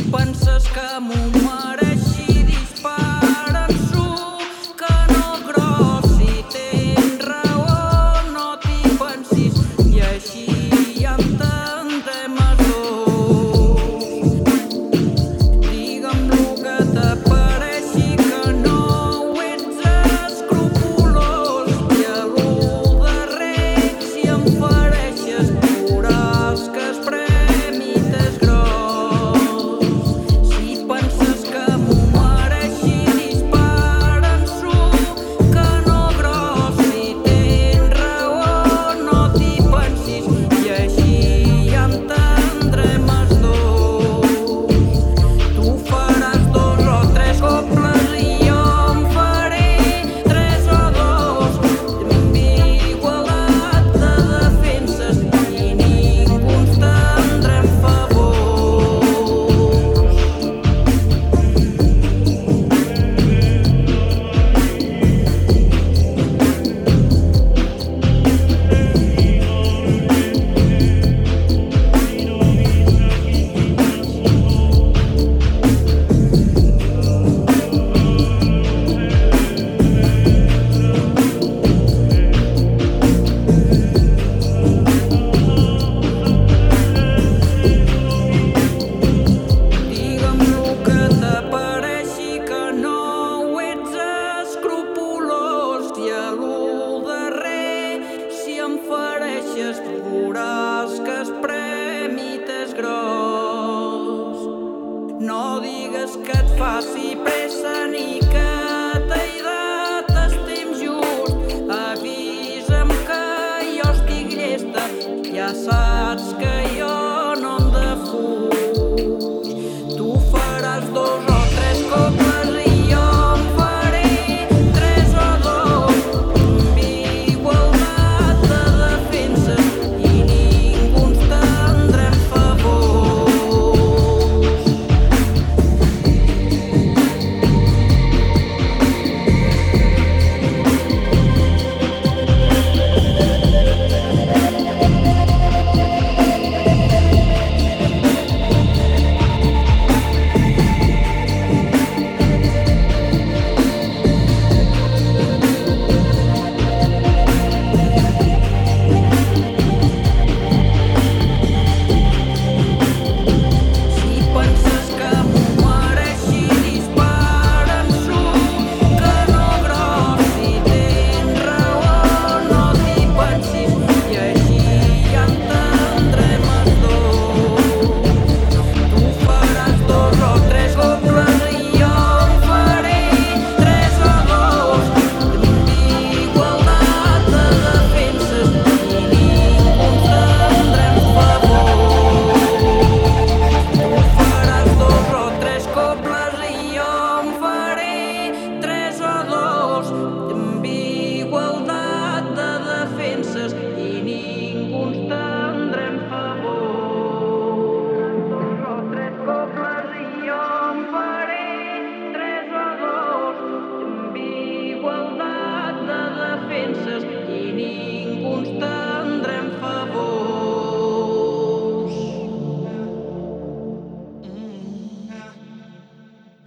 penses que m'ho mereixi, dispara-s'ho, que no gros. Si tens raó, no t'hi pensis, i així ja entendrem els dos. Digue'm lo que t'apareixi, que no ets escrupolós, i a lo darrer, si em fereixes, veuràs que es premi t'és gros. Si penses que m'ho mereixi, dispara-s'ho, que no gros. Si tens raó, no t'hi pensis, i així ja entendrem els dos. Tu faràs 2 o 3 cobles i jo en faré 3 o 2, amb igualtat de defenses i ningú ens tendrem favors. Digue'm lo que t'apareixi, que no ets escrupolós, i a lo darrer, si em fereixes, veuràs que es premi t'és gros. No digues que et faci pressa,